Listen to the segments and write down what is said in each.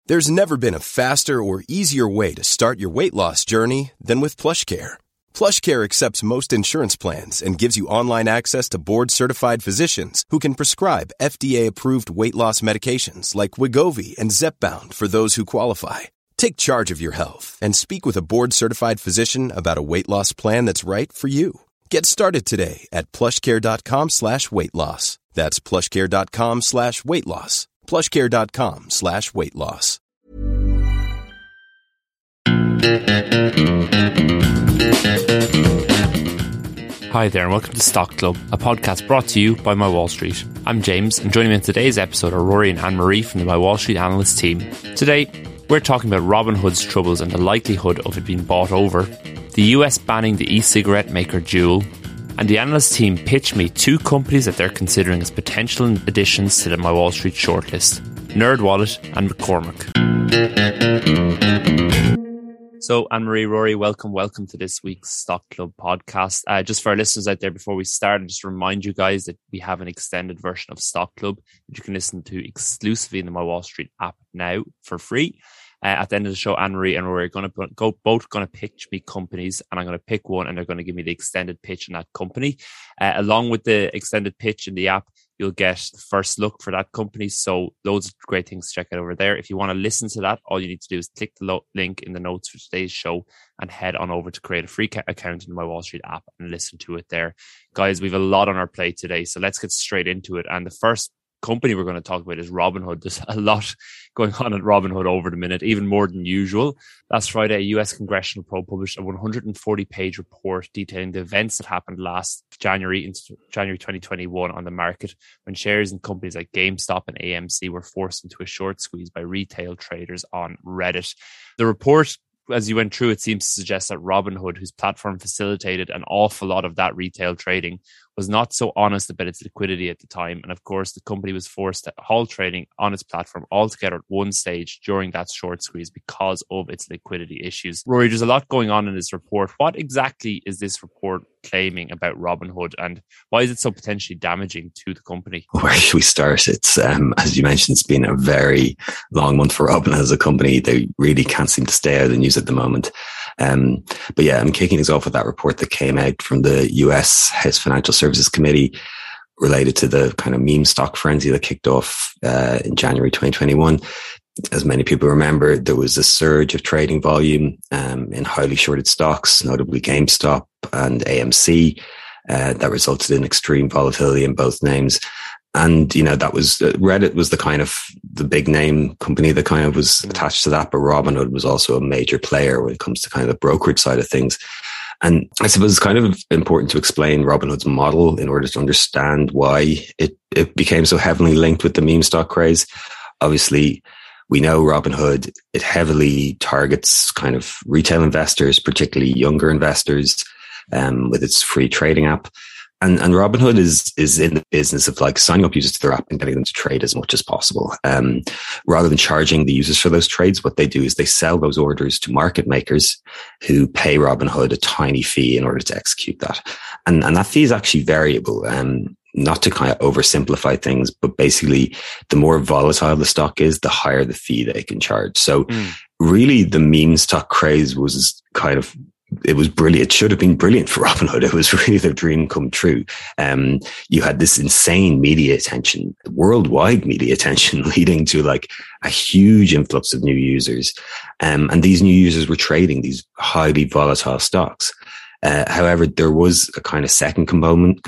There's never been a faster or easier way to start your weight loss journey than with PlushCare. PlushCare accepts most insurance plans and gives you online access to board-certified physicians who can prescribe FDA-approved weight loss medications like Wegovy and Zepbound for those who qualify. Take charge of your health and speak with a board-certified physician about a weight loss plan that's right for you. Get started today at plushcare.com/weight loss. That's plushcare.com/weight loss. plushcare.com/weight loss. Hi there and welcome to Stock Club, a podcast brought to you by My Wall Street. I'm James, and joining me in today's episode are Rory and Anne-Marie from the My Wall Street analyst team. Today, we're talking about Robinhood's troubles and the likelihood of it being bought over, the US banning the e-cigarette maker Juul, and the analyst team pitched me two companies that they're considering as potential additions to the My Wall Street shortlist, NerdWallet and McCormick. So, Anne-Marie, Rory, welcome to this week's Stock Club podcast. Just for our listeners out there, before we start, just to remind you guys that we have an extended version of Stock Club that you can listen to exclusively in the My Wall Street app now for free. At the end of the show, Anne-Marie and Rory are going to pitch me companies, and I'm going to pick one, and they're going to give me the extended pitch on that company. Along with the extended pitch in the app, you'll get the first look for that company. So loads of great things to check out over there. If you want to listen to that, all you need to do is click the link in the notes for today's show and head on over to create a free account in the My Wall Street app and listen to it there. Guys, we have a lot on our plate today, so let's get straight into it. And the first company we're going to talk about is Robinhood. There's a lot going on at Robinhood over the minute, even more than usual. Last Friday, a US congressional probe published a 140-page report detailing the events that happened last January, into January 2021 on the market, when shares in companies like GameStop and AMC were forced into a short squeeze by retail traders on Reddit. The report, as you went through, it seems to suggest that Robinhood, whose platform facilitated an awful lot of that retail trading, was not so honest about its liquidity at the time. And of course, the company was forced to halt trading on its platform altogether at one stage during that short squeeze because of its liquidity issues. Rory, there's a lot going on in this report. What exactly is this report claiming about Robinhood, and why is it so potentially damaging to the company? Where should we start? It's, as you mentioned, it's been a very long month for Robinhood as a company. They really can't seem to stay out of the news at the moment. But yeah, I'm kicking us off with that report that came out from the US House Financial Services Committee related to the kind of meme stock frenzy that kicked off in January 2021. As many people remember, there was a surge of trading volume in highly shorted stocks, notably GameStop and AMC, that resulted in extreme volatility in both names. And, you know, that was Reddit was the kind of the big name company that kind of was attached to that. But Robinhood was also a major player when it comes to kind of the brokerage side of things. And I suppose it's kind of important to explain Robinhood's model in order to understand why it became so heavily linked with the meme stock craze. Obviously, we know Robinhood, it heavily targets kind of retail investors, particularly younger investors, with its free trading app. And Robinhood is in the business of like signing up users to their app and getting them to trade as much as possible. Rather than charging the users for those trades, what they do is they sell those orders to market makers who pay Robinhood a tiny fee in order to execute that. And that fee is actually variable. Not to kind of oversimplify things, but basically the more volatile the stock is, the higher the fee they can charge. So really the meme stock craze was kind of, it was brilliant. It should have been brilliant for Robinhood. It was really their dream come true. You had this insane media attention, worldwide media attention, leading to like a huge influx of new users. And these new users were trading these highly volatile stocks. However, there was a kind of second component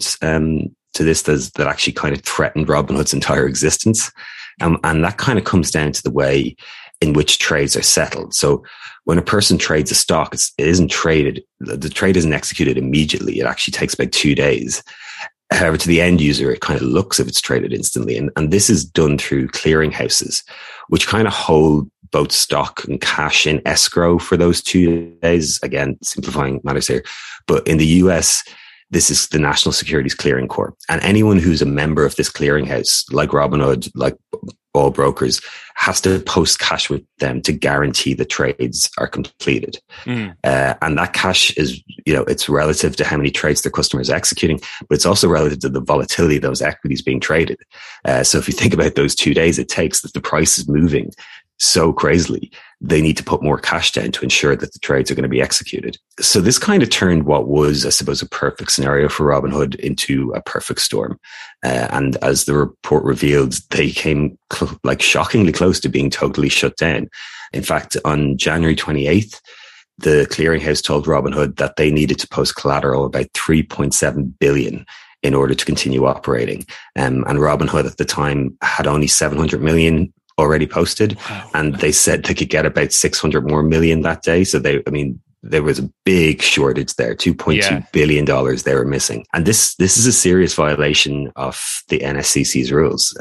to this that actually kind of threatened Robinhood's entire existence. And that kind of comes down to the way in which trades are settled. So when a person trades a stock, it isn't traded, the trade isn't executed immediately. It actually takes about 2 days. However, to the end user, it kind of looks if it's traded instantly. And this is done through clearinghouses, which kind of hold both stock and cash in escrow for those 2 days. Again, simplifying matters here. But in the US, this is the National Securities Clearing Corp. And anyone who's a member of this clearinghouse, like Robinhood, like all brokers, has to post cash with them to guarantee the trades are completed. And that cash is, you know, it's relative to how many trades their customers are executing, but it's also relative to the volatility of those equities being traded. So if you think about those 2 days it takes that the price is moving so crazily, they need to put more cash down to ensure that the trades are going to be executed. So this kind of turned what was, I suppose, a perfect scenario for Robinhood into a perfect storm. And as the report revealed, they came shockingly close to being totally shut down. In fact, on January 28th, the clearinghouse told Robinhood that they needed to post collateral about 3.7 billion in order to continue operating. And Robinhood at the time had only 700 million already posted. Wow. And they said they could get about 600 more million that day. So there was a big shortage there, $2.2 billion they were missing. And this is a serious violation of the NSCC's rules.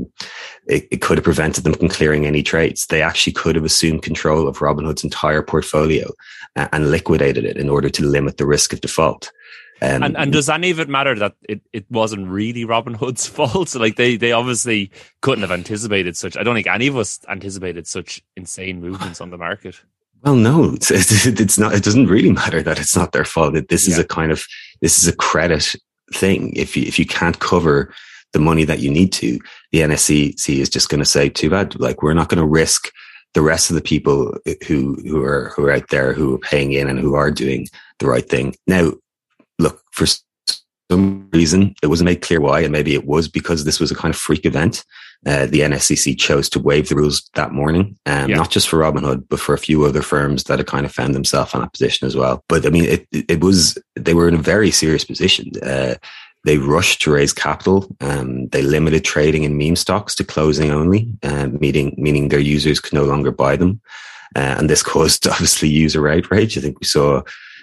It could have prevented them from clearing any trades. They actually could have assumed control of Robinhood's entire portfolio and liquidated it in order to limit the risk of default. And does any of it matter that it wasn't really Robinhood's fault? So they obviously couldn't have anticipated such. I don't think any of us anticipated such insane movements on the market. Well, no, it's not. It doesn't really matter that it's not their fault. This is a credit thing. If you can't cover the money that you need to, the NSCC is just going to say, too bad. We're not going to risk the rest of the people who are out there who are paying in and who are doing the right thing. Now, look, for some reason, it wasn't made clear why, and maybe it was because this was a kind of freak event. The NSCC chose to waive the rules that morning, not just for Robinhood, but for a few other firms that had kind of found themselves in that position as well. But I mean, they were in a very serious position. They rushed to raise capital. They limited trading in meme stocks to closing only, meaning their users could no longer buy them. And this caused obviously user outrage. I think we saw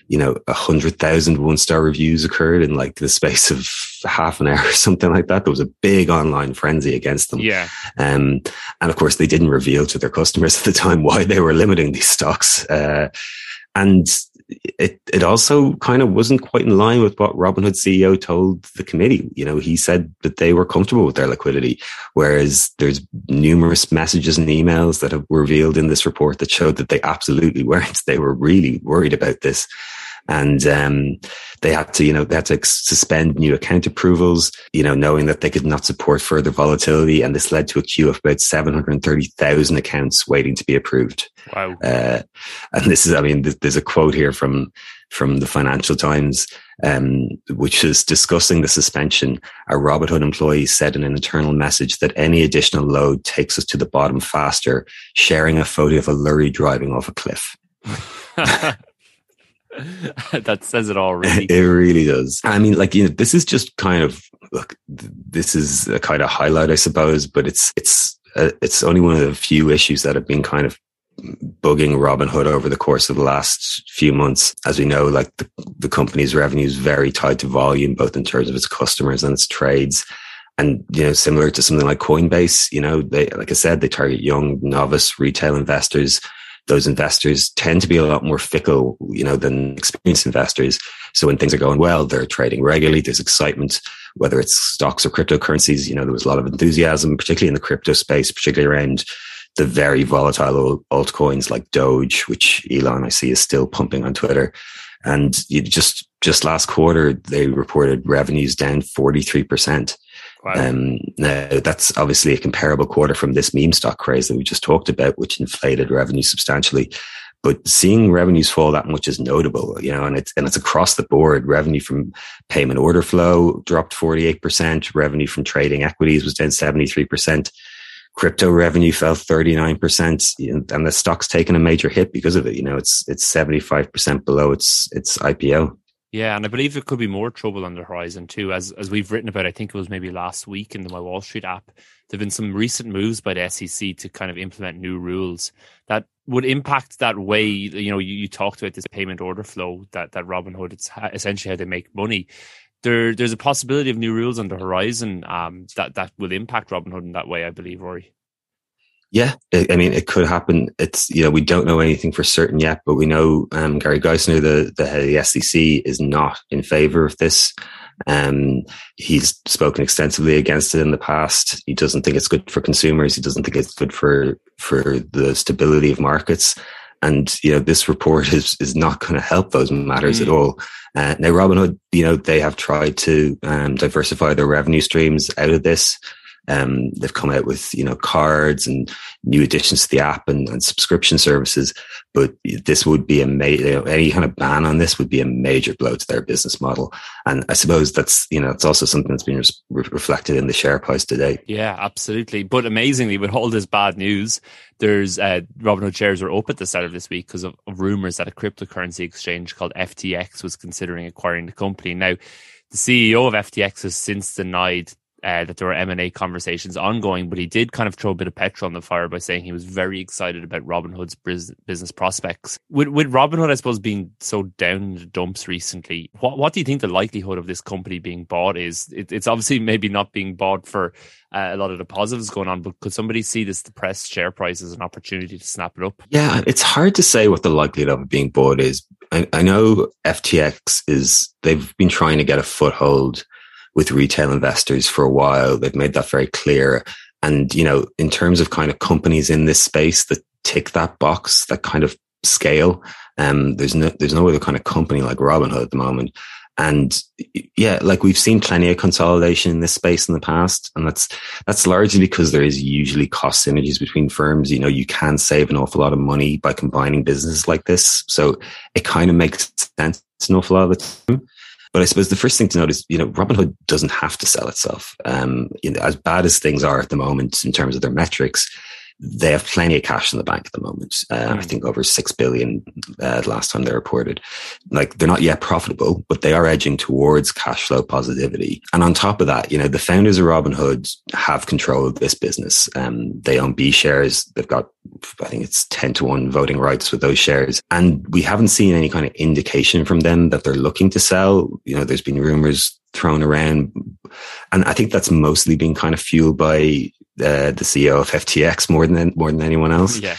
100,000 one-star reviews occurred in the space of half an hour or something like that. There was a big online frenzy against them. Yeah. And of course, they didn't reveal to their customers at the time why they were limiting these stocks. And it also kind of wasn't quite in line with what Robinhood CEO told the committee. He said that they were comfortable with their liquidity, whereas there's numerous messages and emails that have revealed in this report that showed that they absolutely weren't. They were really worried about this. And they had to suspend new account approvals, knowing that they could not support further volatility. And this led to a queue of about 730,000 accounts waiting to be approved. Wow. And this is, there's a quote here from the Financial Times, which is discussing the suspension. A Robinhood employee said in an internal message that any additional load takes us to the bottom faster, sharing a photo of a lorry driving off a cliff. That says it all, really. It really does. I mean, this is just kind of, this is a kind of highlight, I suppose, but it's only one of the few issues that have been kind of bugging Robinhood over the course of the last few months. As we know, the company's revenue is very tied to volume, both in terms of its customers and its trades. And, similar to something like Coinbase, they, like I said, they target young, novice retail investors. Those investors tend to be a lot more fickle, than experienced investors. So when things are going well, they're trading regularly. There's excitement, whether it's stocks or cryptocurrencies. There was a lot of enthusiasm, particularly in the crypto space, particularly around the very volatile altcoins like Doge, which Elon, I see, is still pumping on Twitter. And just last quarter, they reported revenues down 43%. Wow. Now that's obviously a comparable quarter from this meme stock craze that we just talked about, which inflated revenue substantially. But seeing revenues fall that much is notable, and it's across the board. Revenue from payment order flow dropped 48%. Revenue from trading equities was down 73%. Crypto revenue fell 39%, and the stock's taken a major hit because of it. It's 75% below its IPO. Yeah, and I believe there could be more trouble on the horizon too, as we've written about. I think it was maybe last week in the My Wall Street app. There've been some recent moves by the SEC to kind of implement new rules that would impact that way. You talked about this payment order flow that Robinhood, it's essentially how they make money. There's a possibility of new rules on the horizon that will impact Robinhood in that way, I believe, Rory. Yeah, it could happen. It's, we don't know anything for certain yet, but we know Gary Gensler, the head of the SEC, is not in favor of this. He's spoken extensively against it in the past. He doesn't think it's good for consumers. He doesn't think it's good for the stability of markets. And, this report is not going to help those matters at all. Now, Robinhood, they have tried to diversify their revenue streams out of this. They've come out with, cards and new additions to the app and subscription services. But this would be any kind of ban on this would be a major blow to their business model. And I suppose that's, it's also something that's been reflected in the share price today. Yeah, absolutely. But amazingly, with all this bad news, there's Robinhood shares were up at the start of this week because of rumors that a cryptocurrency exchange called FTX was considering acquiring the company. Now, the CEO of FTX has since denied that there were M&A conversations ongoing, but he did kind of throw a bit of petrol on the fire by saying he was very excited about Robinhood's business prospects. With Robinhood, I suppose, being so down in the dumps recently, what do you think the likelihood of this company being bought is? It's obviously maybe not being bought for a lot of the positives going on, but could somebody see this depressed share price as an opportunity to snap it up? Yeah, it's hard to say what the likelihood of it being bought is. I know FTX they've been trying to get a foothold with retail investors for a while. They've made that very clear. And, in terms of kind of companies in this space that tick that box, that kind of scale, there's no other kind of company like Robinhood at the moment. And yeah, like we've seen plenty of consolidation in this space in the past. And that's largely because there is usually cost synergies between firms. You can save an awful lot of money by combining businesses like this. So it kind of makes sense an awful lot of the time. But I suppose the first thing to note is, Robinhood doesn't have to sell itself. As bad as things are at the moment in terms of their metrics, they have plenty of cash in the bank at the moment. I think over 6 billion last time they reported. Like, they're not yet profitable, but they are edging towards cash flow positivity. And on top of that, the founders of Robinhood have control of this business. They own B shares. They've got, I think it's 10-1 voting rights with those shares. And we haven't seen any kind of indication from them that they're looking to sell. There's been rumors thrown around. And I think that's mostly been kind of fueled by the CEO of FTX more than anyone else. Yeah.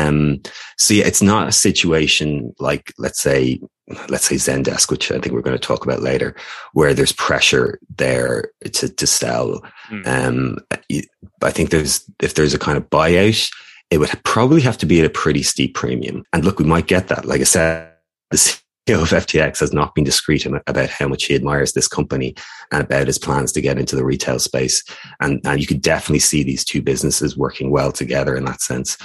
So yeah, it's not a situation like, let's say Zendesk, which I think we're going to talk about later, where there's pressure there to sell. I think if there's a kind of buyout, it would probably have to be at a pretty steep premium. And look, we might get that. Like I said, the CEO of FTX has not been discreet about how much he admires this company and about his plans to get into the retail space. And you could definitely see these two businesses working well together in that sense.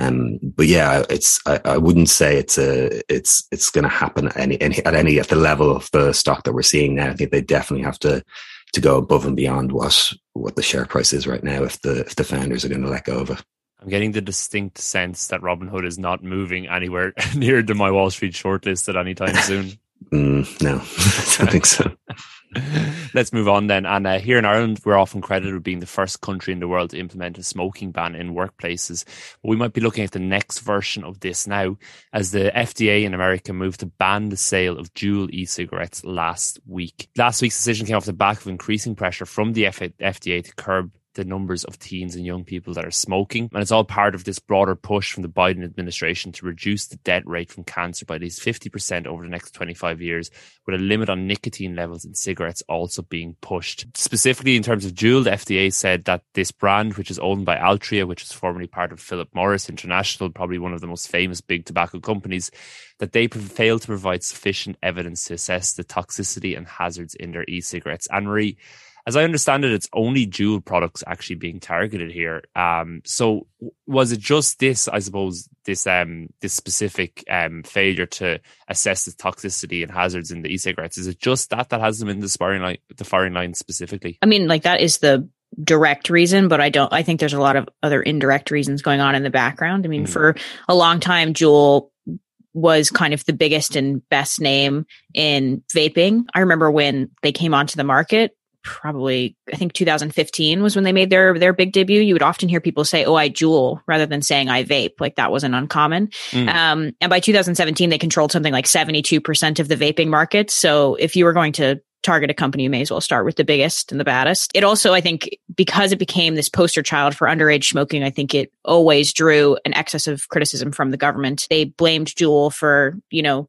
But yeah, I wouldn't say it's going to happen at the level of the stock that we're seeing now. I think they definitely have to go above and beyond what the share price is right now if the founders are going to let go of it. I'm getting the distinct sense that Robinhood is not moving anywhere near to my Wall Street shortlist at any time soon. No, I don't think so. Let's move on then. And here in Ireland, we're often credited with being the first country in the world to implement a smoking ban in workplaces. But we might be looking at the next version of this now, as the FDA in America moved to ban the sale of Juul e-cigarettes last week. Last week's decision came off the back of increasing pressure from the FDA to curb the numbers of teens and young people that are smoking. And it's all part of this broader push from the Biden administration to reduce the death rate from cancer by at least 50% over the next 25 years, with a limit on nicotine levels in cigarettes also being pushed. Specifically in terms of Juul, the FDA said that this brand, which is owned by Altria, which is formerly part of Philip Morris International, probably one of the most famous big tobacco companies, that they failed to provide sufficient evidence to assess the toxicity and hazards in their e-cigarettes. Anne-Marie, as I understand it, it's only Juul products actually being targeted here. So was it just this, I suppose, this specific failure to assess the toxicity and hazards in the e-cigarettes? Is it just that has them in the firing line specifically? I mean, like, that is the direct reason, but I think there's a lot of other indirect reasons going on in the background. I mean, for a long time, Juul was kind of the biggest and best name in vaping. I remember when they came onto the market, probably, I think 2015 was when they made their big debut. You would often hear people say, "Oh, I Juul," rather than saying "I vape." Like, that wasn't uncommon. And by 2017, they controlled something like 72% of the vaping market. So if you were going to target a company, you may as well start with the biggest and the baddest. It also, I think, because it became this poster child for underage smoking, I think it always drew an excess of criticism from the government. They blamed Juul for,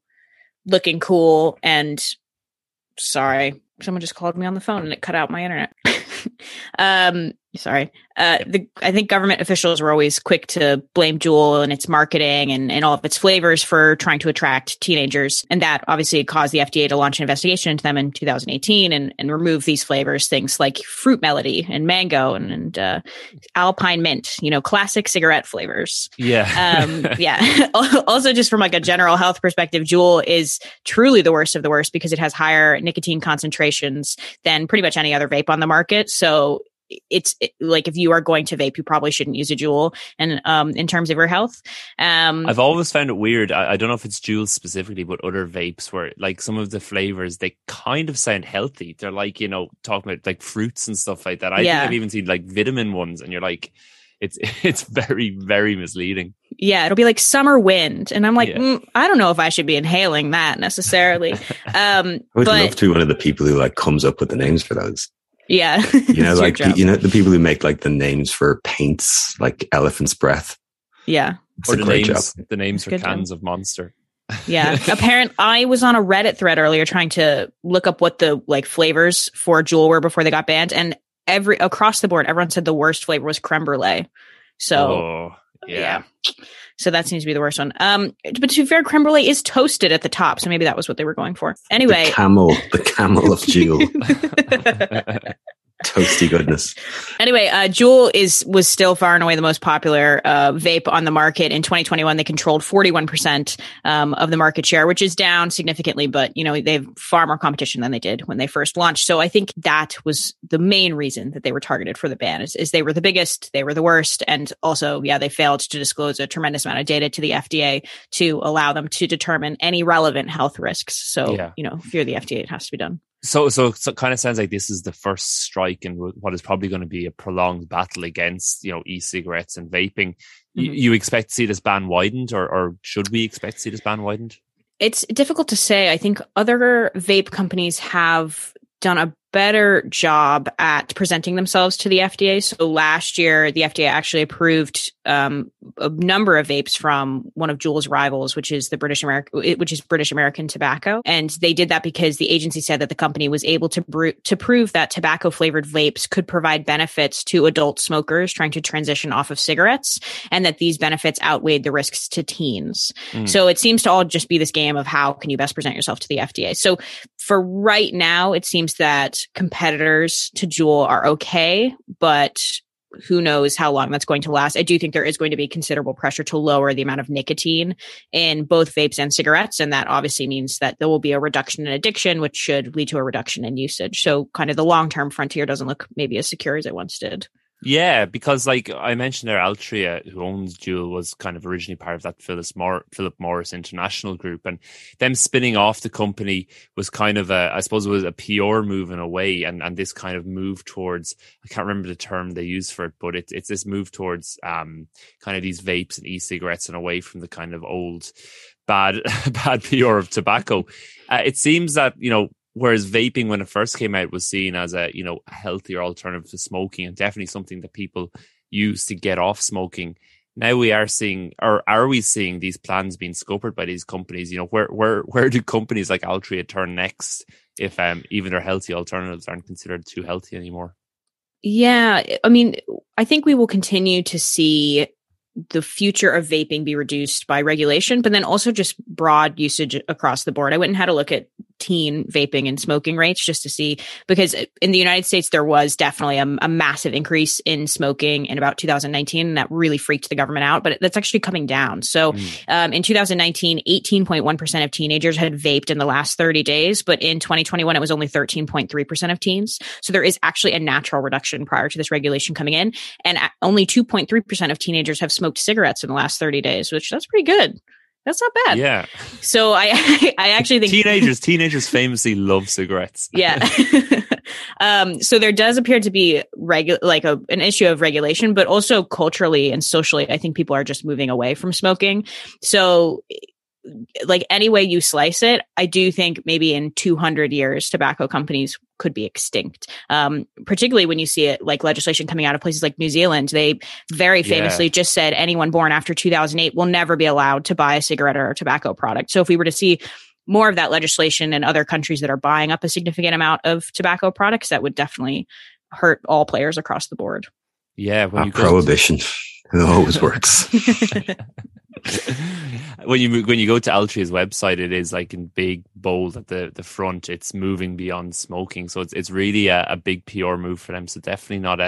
looking cool and someone just called me on the phone and it cut out my internet. Sorry. I think government officials were always quick to blame Juul and its marketing and all of its flavors for trying to attract teenagers. And that obviously caused the FDA to launch an investigation into them in 2018 and remove these flavors, things like fruit melody and mango and alpine mint, classic cigarette flavors. Yeah. Yeah. Also, just from like a general health perspective, Juul is truly the worst of the worst because it has higher nicotine concentrations than pretty much any other vape on the market. So it's like if you are going to vape, you probably shouldn't use a Juul. And in terms of your health, I've always found it weird. I don't know if it's Juul specifically, but other vapes where like some of the flavors, they kind of sound healthy. They're like, talking about like fruits and stuff like that. I think I've even seen like vitamin ones, and you're like, it's very, very misleading. Yeah, it'll be like summer wind. And I'm like, I don't know if I should be inhaling that necessarily. I would love to be one of the people who like comes up with the names for those. Yeah. Like, the people who make like the names for paints, like Elephant's Breath. Yeah. It's a great job. The names for cans of Monster. Yeah. I was on a Reddit thread earlier trying to look up what the like flavors for Juul were before they got banned. And across the board, everyone said the worst flavor was creme brulee. So yeah. So that seems to be the worst one. But to be fair, creme brulee is toasted at the top, so maybe that was what they were going for. Anyway, the camel of Juul. Toasty goodness. Anyway, Juul was still far and away the most popular vape on the market. In 2021, they controlled 41% of the market share, which is down significantly, but they have far more competition than they did when they first launched. So I think that was the main reason that they were targeted for the ban is they were the biggest, they were the worst, and also, they failed to disclose a tremendous amount of data to the FDA to allow them to determine any relevant health risks. So, if you're the FDA, it has to be done. So it kind of sounds like this is the first strike in what is probably going to be a prolonged battle against, e-cigarettes and vaping. Mm-hmm. You expect to see this ban widened, or should we expect to see this ban widened? It's difficult to say. I think other vape companies have done a better job at presenting themselves to the FDA. So last year, the FDA actually approved a number of vapes from one of Juul's rivals, which is British American Tobacco. And they did that because the agency said that the company was able to prove that tobacco flavored vapes could provide benefits to adult smokers trying to transition off of cigarettes, and that these benefits outweighed the risks to teens. So it seems to all just be this game of how can you best present yourself to the FDA. So for right now, it seems that competitors to Juul are okay, but who knows how long that's going to last. I do think there is going to be considerable pressure to lower the amount of nicotine in both vapes and cigarettes. And that obviously means that there will be a reduction in addiction, which should lead to a reduction in usage. So kind of the long-term frontier doesn't look maybe as secure as it once did. Yeah, because like I mentioned there, Altria, who owns Juul, was kind of originally part of that Philip Morris International Group, and them spinning off the company was kind of I suppose it was a PR move in a way, and this kind of move towards, I can't remember the term they use for it, but it's this move towards kind of these vapes and e-cigarettes and away from the kind of old bad PR of tobacco. It seems that, whereas vaping, when it first came out, was seen as a healthier alternative to smoking, and definitely something that people use to get off smoking. Now we are seeing, or are we seeing, these plans being scuppered by these companies? Where do companies like Altria turn next if even their healthy alternatives aren't considered too healthy anymore? Yeah, I mean, I think we will continue to see the future of vaping be reduced by regulation, but then also just broad usage across the board. I went and had a look at teen vaping and smoking rates just to see, because in the United States, there was definitely a massive increase in smoking in about 2019, and that really freaked the government out, but that's actually coming down. So in 2019, 18.1% of teenagers had vaped in the last 30 days, but in 2021, it was only 13.3% of teens. So there is actually a natural reduction prior to this regulation coming in, and only 2.3% of teenagers have smoked cigarettes in the last 30 days, which that's pretty good. That's not bad. Yeah. So I actually think teenagers famously love cigarettes. Yeah. So there does appear to be an issue of regulation, but also culturally and socially, I think people are just moving away from smoking. So like any way you slice it, I do think maybe in 200 years, tobacco companies could be extinct. Particularly when you see it like legislation coming out of places like New Zealand. They very famously just said anyone born after 2008 will never be allowed to buy a cigarette or a tobacco product. So if we were to see more of that legislation in other countries that are buying up a significant amount of tobacco products, that would definitely hurt all players across the board. Yeah, when prohibition. It always works. When you go to Altria's website, it is like in big bold at the front. It's moving beyond smoking, so it's really a big PR move for them. So definitely not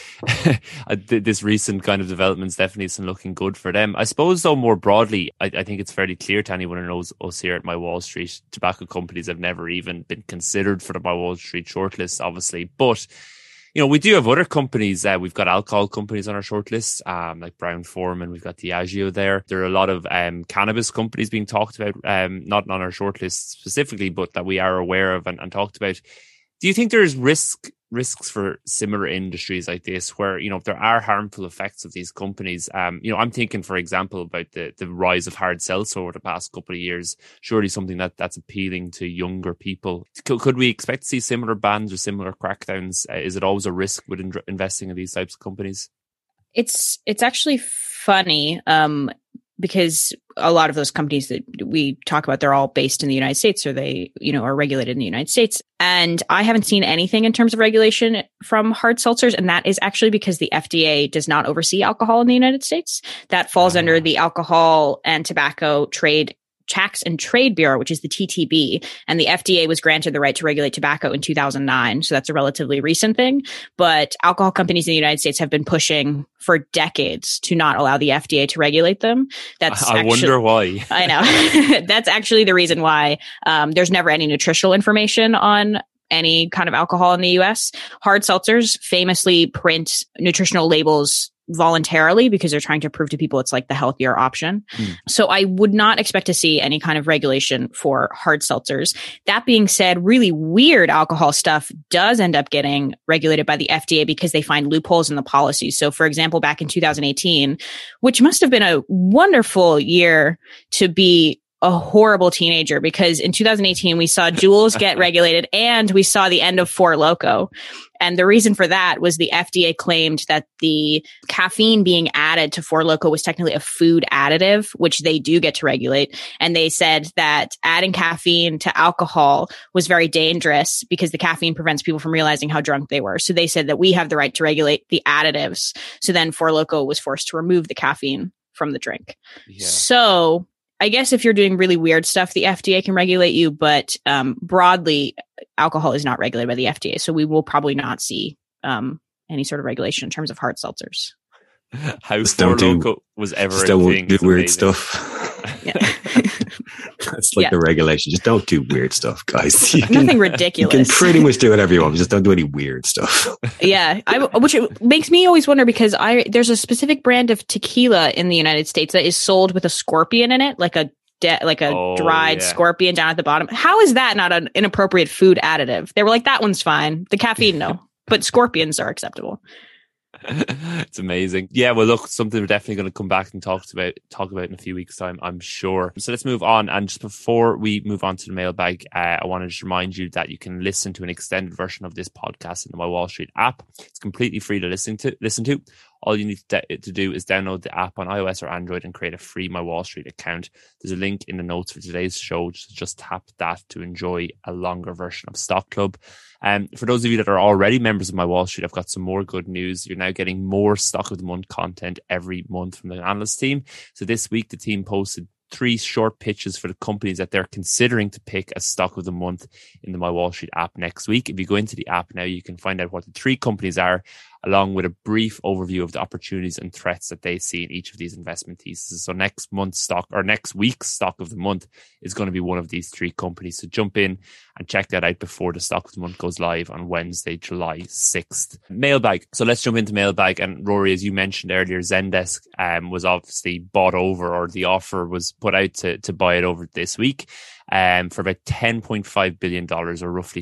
this recent kind of developments definitely isn't looking good for them. I suppose though more broadly, I think it's fairly clear to anyone who knows us here at My Wall Street, tobacco companies have never even been considered for the My Wall Street shortlist, obviously, but. You know, we do have other companies. We've got alcohol companies on our shortlist, like Brown-Forman. We've got Diageo there. There are a lot of cannabis companies being talked about, not on our shortlist specifically, but that we are aware of and talked about. Do you think there's risks for similar industries like this where, you know, there are harmful effects of these companies? You know, I'm thinking, for example, about the rise of hard seltzer over the past couple of years. Surely something that's appealing to younger people. Could we expect to see similar bans or similar crackdowns? Is it always a risk with investing in these types of companies? It's actually funny. Because a lot of those companies that we talk about, they're all based in the United States, or they, you know, are regulated in the United States. And I haven't seen anything in terms of regulation from hard seltzers. And that is actually because the FDA does not oversee alcohol in the United States. That falls under the Alcohol and Tobacco Tax and Trade Bureau, which is the TTB, and the FDA was granted the right to regulate tobacco in 2009. So that's a relatively recent thing. But alcohol companies in the United States have been pushing for decades to not allow the FDA to regulate them. I wonder why. I know. That's actually the reason why there's never any nutritional information on any kind of alcohol in the US. Hard seltzers famously print nutritional labels voluntarily because they're trying to prove to people it's like the healthier option. So I would not expect to see any kind of regulation for hard seltzers. That being said, really weird alcohol stuff does end up getting regulated by the FDA because they find loopholes in the policy. So for example, back in 2018, which must have been a wonderful year to be a horrible teenager, because in 2018, we saw Juuls get regulated and we saw the end of Four Loko. And the reason for that was the FDA claimed that the caffeine being added to Four Loko was technically a food additive, which they do get to regulate. And they said that adding caffeine to alcohol was very dangerous because the caffeine prevents people from realizing how drunk they were. So they said that we have the right to regulate the additives. So then Four Loko was forced to remove the caffeine from the drink. Yeah. So I guess if you're doing really weird stuff, the FDA can regulate you, but broadly, alcohol is not regulated by the FDA. So we will probably not see any sort of regulation in terms of hard seltzers. How Four Loko was ever a thing. Do weird stuff. That's like the regulation. Just don't do weird stuff, guys. Nothing ridiculous. You can pretty much do whatever you want. Just don't do any weird stuff. Yeah, which makes me always wonder, because there's a specific brand of tequila in the United States that is sold with a scorpion in it, like a dried scorpion down at the bottom. How is that not an inappropriate food additive? They were like, that one's fine. The caffeine, no, but scorpions are acceptable. It's amazing. Yeah, well, look, something we're definitely going to come back and talk about in a few weeks' time, I'm sure. So let's move on. And just before we move on to the mailbag, I want to just remind you that you can listen to an extended version of this podcast in the My Wall Street app. It's completely free to listen to. All you need to do is download the app on iOS or Android and create a free My Wall Street account. There's a link in the notes for today's show. Just tap that to enjoy a longer version of Stock Club. For those of you that are already members of My Wall Street, I've got some more good news. You're now getting more Stock of the Month content every month from the analyst team. So this week, the team posted 3 short pitches for the companies that they're considering to pick as Stock of the Month in the My Wall Street app next week. If you go into the app now, you can find out what the 3 companies are, along with a brief overview of the opportunities and threats that they see in each of these investment theses. So next week's Stock of the Month is going to be one of these 3 companies. So jump in and check that out before the Stock of the Month goes live on Wednesday, July 6th. Mailbag. So let's jump into mailbag. And Rory, as you mentioned earlier, Zendesk was obviously bought over, or the offer was put out to buy it over this week. For about $10.5 billion, or roughly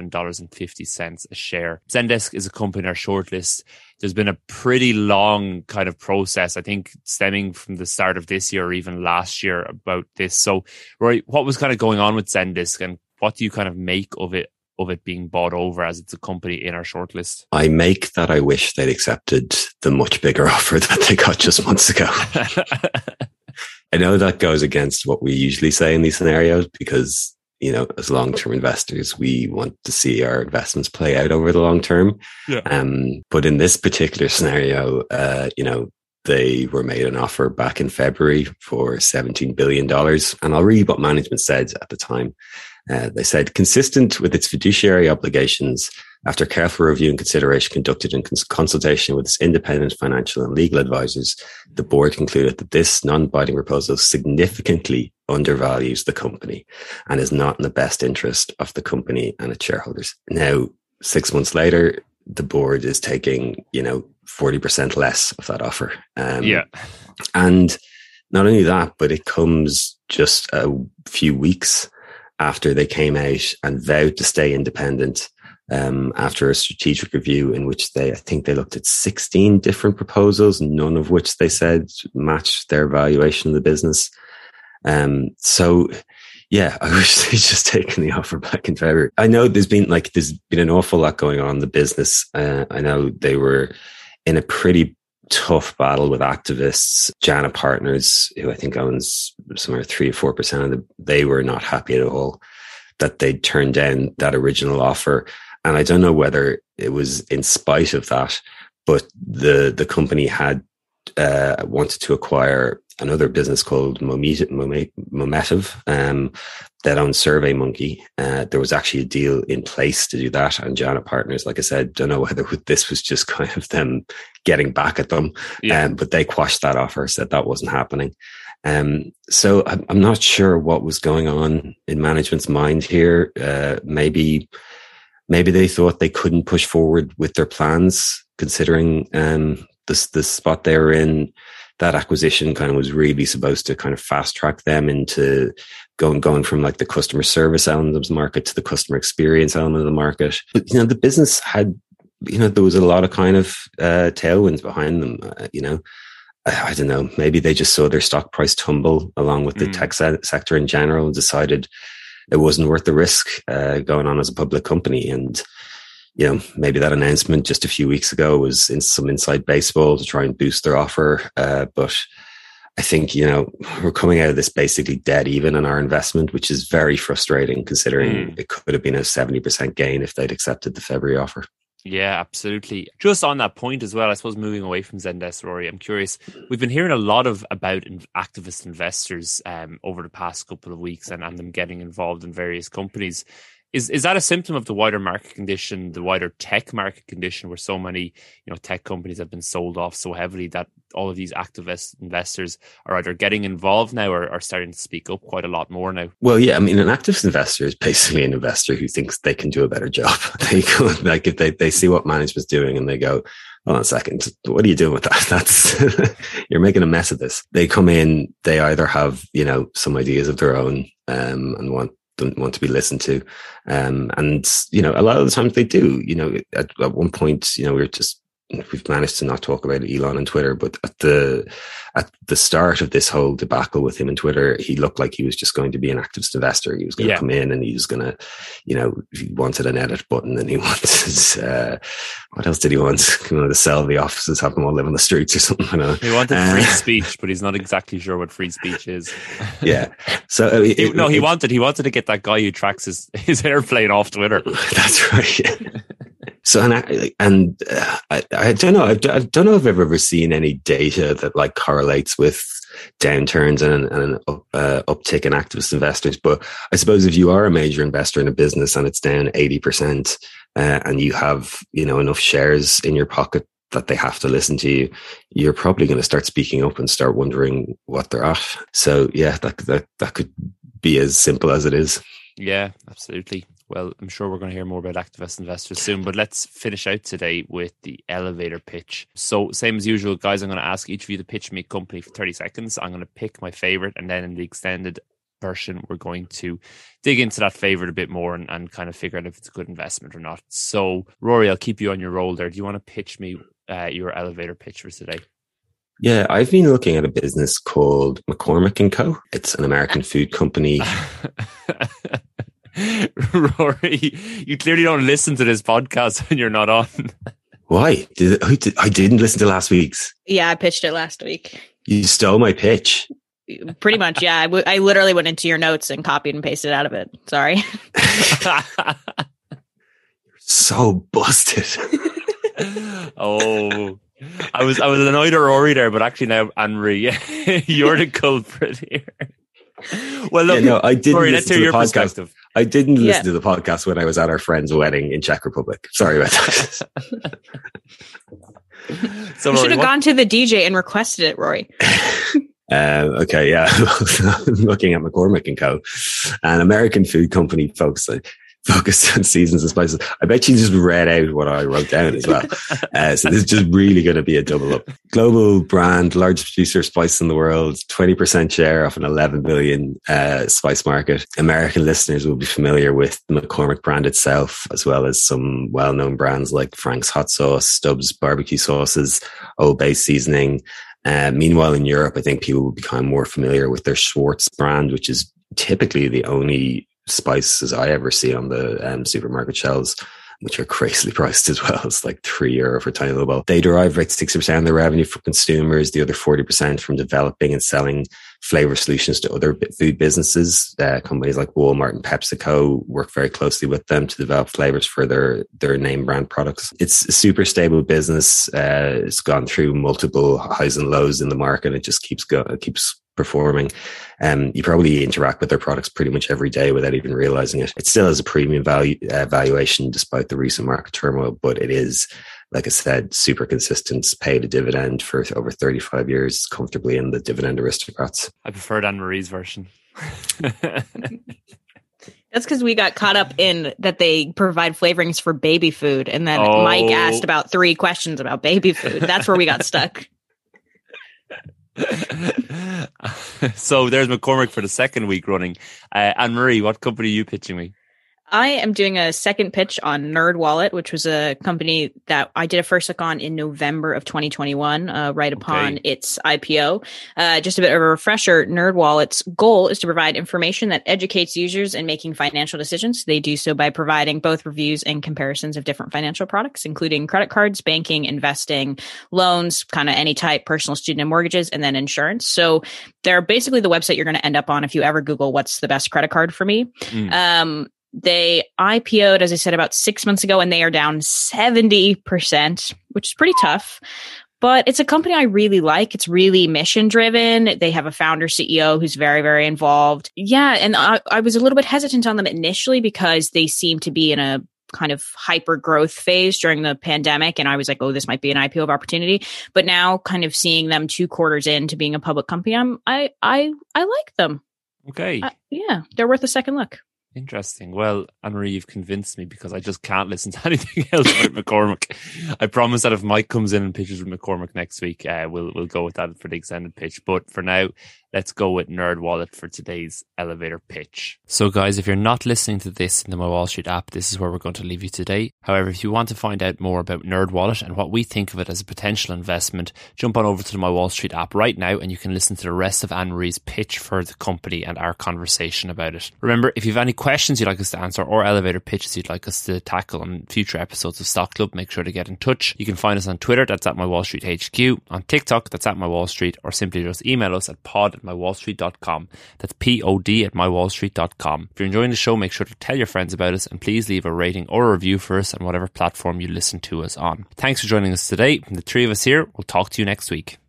$77.50 a share. Zendesk is a company in our shortlist. There's been a pretty long kind of process, I think, stemming from the start of this year or even last year about this. So, Rory, what was kind of going on with Zendesk, and what do you kind of make of it being bought over, as it's a company in our shortlist? I make that I wish they'd accepted the much bigger offer that they got just months ago. I know that goes against what we usually say in these scenarios, because as long-term investors, we want to see our investments play out over the long term. Yeah. But in this particular scenario, they were made an offer back in February for $17 billion. And I'll read what management said at the time. They said, consistent with its fiduciary obligations, after careful review and consideration conducted in consultation with its independent financial and legal advisors, the board concluded that this non-binding proposal significantly undervalues the company and is not in the best interest of the company and its shareholders. Now, 6 months later, the board is taking, 40% less of that offer. And not only that, but it comes just a few weeks after they came out and vowed to stay independent, after a strategic review in which I think they looked at 16 different proposals, none of which they said matched their valuation of the business. So yeah, I wish they'd just taken the offer back in February. I know there's been an awful lot going on in the business. I know they were in a pretty tough battle with activists. JANA Partners, who I think owns somewhere 3 or 4% they were not happy at all that they'd turned down that original offer. And I don't know whether it was in spite of that, but the company had wanted to acquire another business called Mometiv, that owns SurveyMonkey. There was actually a deal in place to do that. And JANA Partners, like I said, don't know whether this was just kind of them getting back at them. Yeah. But they quashed that offer, said that wasn't happening. So I'm not sure what was going on in management's mind here. Maybe they thought they couldn't push forward with their plans, considering the spot they were in. That acquisition kind of was really supposed to kind of fast track them into going from like the customer service element of the market to the customer experience element of the market. But, the business had, there was a lot of kind of tailwinds behind them, I don't know, maybe they just saw their stock price tumble along with the tech sector in general and decided it wasn't worth the risk going on as a public company. And, maybe that announcement just a few weeks ago was in some inside baseball to try and boost their offer. But I think, we're coming out of this basically dead even on our investment, which is very frustrating considering it could have been a 70% gain if they'd accepted the February offer. Yeah, absolutely. Just on that point as well, I suppose moving away from Zendesk, Rory, I'm curious. We've been hearing a lot about activist investors over the past couple of weeks and them getting involved in various companies. Is that a symptom of the wider market condition, the wider tech market condition, where so many tech companies have been sold off so heavily that all of these activist investors are either getting involved now or are starting to speak up quite a lot more now? Well, yeah, I mean, an activist investor is basically an investor who thinks they can do a better job. They go, like, if they see what management's doing and they go, hold on a second, what are you doing with that? That's you're making a mess of this. They come in, they either have some ideas of their own and want to be listened to, and a lot of the times they do. At one point, we've managed to not talk about Elon and Twitter, but at the start of this whole debacle with him and Twitter, he looked like he was just going to be an activist investor. He was going to come in and he was going to, he wanted an edit button and he wanted, what else did he want? He wanted to sell the offices, have them all live on the streets or something. I don't know. He wanted free speech, but he's not exactly sure what free speech is. Yeah. So he wanted to get that guy who tracks his airplane off Twitter. That's right. So, I don't know. I don't know if I've ever seen any data that like correlates with downturns and an uptick in activist investors. But I suppose if you are a major investor in a business and it's down 80%, and you have, enough shares in your pocket that they have to listen to you, you're probably going to start speaking up and start wondering what they're at. So yeah, that could be as simple as it is. Yeah, absolutely. Well, I'm sure we're going to hear more about activist investors soon, but let's finish out today with the elevator pitch. So same as usual, guys, I'm going to ask each of you to pitch me a company for 30 seconds. I'm going to pick my favorite, and then in the extended version, we're going to dig into that favorite a bit more and kind of figure out if it's a good investment or not. So Rory, I'll keep you on your roll there. Do you want to pitch me your elevator pitch for today? Yeah, I've been looking at a business called McCormick & Co. It's an American food company. Rory, you clearly don't listen to this podcast when you're not on. Why? I didn't listen to last week's. Yeah, I pitched it last week. You stole my pitch. Pretty much, yeah. I literally went into your notes and copied and pasted out of it. Sorry. So busted. Oh, I was annoyed at Rory there, but actually now, Anne-Marie, you're the culprit here. Well, look, no, I didn't Rory, listen to the podcast. I didn't listen to the podcast when I was at our friend's wedding in Czech Republic. Sorry about that. So you should have gone to the DJ and requested it, Rory. Okay, yeah. I'm looking at McCormick & Co., an American food company focused on seasons and spices. I bet you just read out what I wrote down as well. So this is just really going to be a double up. Global brand, largest producer of spice in the world, 20% share of an 11 billion spice market. American listeners will be familiar with the McCormick brand itself, as well as some well-known brands like Frank's Hot Sauce, Stubbs barbecue sauces, Old Bay seasoning. Meanwhile, in Europe, I think people will become more familiar with their Schwartz brand, which is typically the only spices I ever see on the supermarket shelves, which are crazily priced as well. It's like €3 for a tiny little bowl. They derive about 60% of their revenue from consumers, the other 40% from developing and selling flavor solutions to other food businesses. Companies like Walmart and PepsiCo work very closely with them to develop flavors for their name brand products. It's a super stable business. It's gone through multiple highs and lows in the market. It just keeps performing. You probably interact with their products pretty much every day without even realizing it. It still has a premium valuation despite the recent market turmoil, but it is, like I said, super consistent. It's paid a dividend for over 35 years, comfortably in the dividend aristocrats. I preferred Anne-Marie's version. That's because we got caught up in that they provide flavorings for baby food. And then Mike asked about 3 questions about baby food. That's where we got stuck. So there's McCormick for the second week running. Anne-Marie, what company are you pitching me? I am doing a second pitch on NerdWallet, which was a company that I did a first look on in November of 2021, right upon its IPO. Just a bit of a refresher, NerdWallet's goal is to provide information that educates users in making financial decisions. They do so by providing both reviews and comparisons of different financial products, including credit cards, banking, investing, loans, kind of any type, personal, student, and mortgages, and then insurance. So they're basically the website you're going to end up on if you ever Google what's the best credit card for me. They IPO'd, as I said, about 6 months ago, and they are down 70%, which is pretty tough. But it's a company I really like. It's really mission driven. They have a founder CEO who's very, very involved. Yeah. And I was a little bit hesitant on them initially because they seem to be in a kind of hyper growth phase during the pandemic. And I was like, oh, this might be an IPO of opportunity. But now kind of seeing them 2 quarters into being a public company, I like them. Okay. Yeah. They're worth a second look. Interesting. Well, Anne-Marie, you've convinced me because I just can't listen to anything else about McCormick. I promise that if Mike comes in and pitches with McCormick next week, we'll go with that for the extended pitch. But for now, let's go with NerdWallet for today's elevator pitch. So guys, if you're not listening to this in the My Wall Street app, this is where we're going to leave you today. However, if you want to find out more about NerdWallet and what we think of it as a potential investment, jump on over to the My Wall Street app right now and you can listen to the rest of Anne-Marie's pitch for the company and our conversation about it. Remember, if you have any questions you'd like us to answer or elevator pitches you'd like us to tackle on future episodes of Stock Club, make sure to get in touch. You can find us on Twitter, that's at My Wall Street HQ, on TikTok, that's at My Wall Street, or simply just email us at pod@mywallstreet.com. That's pod@mywallstreet.com. If you're enjoying the show, make sure to tell your friends about us and please leave a rating or a review for us on whatever platform you listen to us on. Thanks for joining us today. From the 3 of us here, we'll talk to you next week.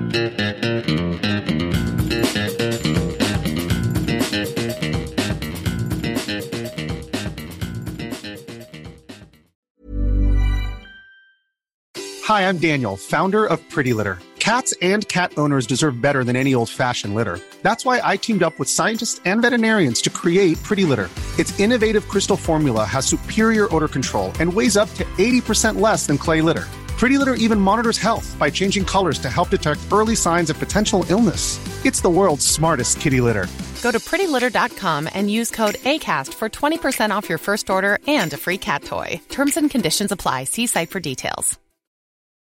Hi, I'm Daniel, founder of Pretty Litter. Cats and cat owners deserve better than any old-fashioned litter. That's why I teamed up with scientists and veterinarians to create Pretty Litter. Its innovative crystal formula has superior odor control and weighs up to 80% less than clay litter. Pretty Litter even monitors health by changing colors to help detect early signs of potential illness. It's the world's smartest kitty litter. Go to prettylitter.com and use code ACAST for 20% off your first order and a free cat toy. Terms and conditions apply. See site for details.